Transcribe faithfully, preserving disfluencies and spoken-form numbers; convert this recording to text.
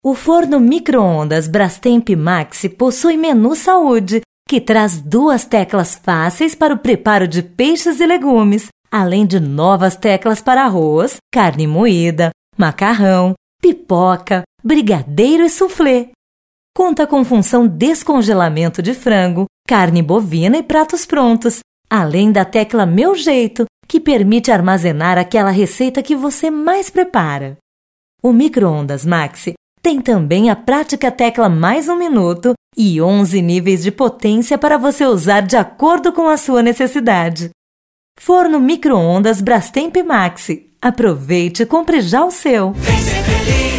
O forno micro-ondas Brastemp Maxi possui menu saúde, que traz duas teclas fáceis para o preparo de peixes e legumes, além de novas teclas para arroz, carne moída, macarrão, pipoca, brigadeiro e soufflé. Conta com função descongelamento de frango, carne bovina e pratos prontos, além da tecla Meu Jeito, que permite armazenar aquela receita que você mais prepara. O micro-ondas Maxi tem também a prática tecla Mais um Minuto e onze níveis de potência para você usar de acordo com a sua necessidade. Forno micro-ondas Brastemp Maxi. Aproveite e compre já o seu. Vem ser feliz.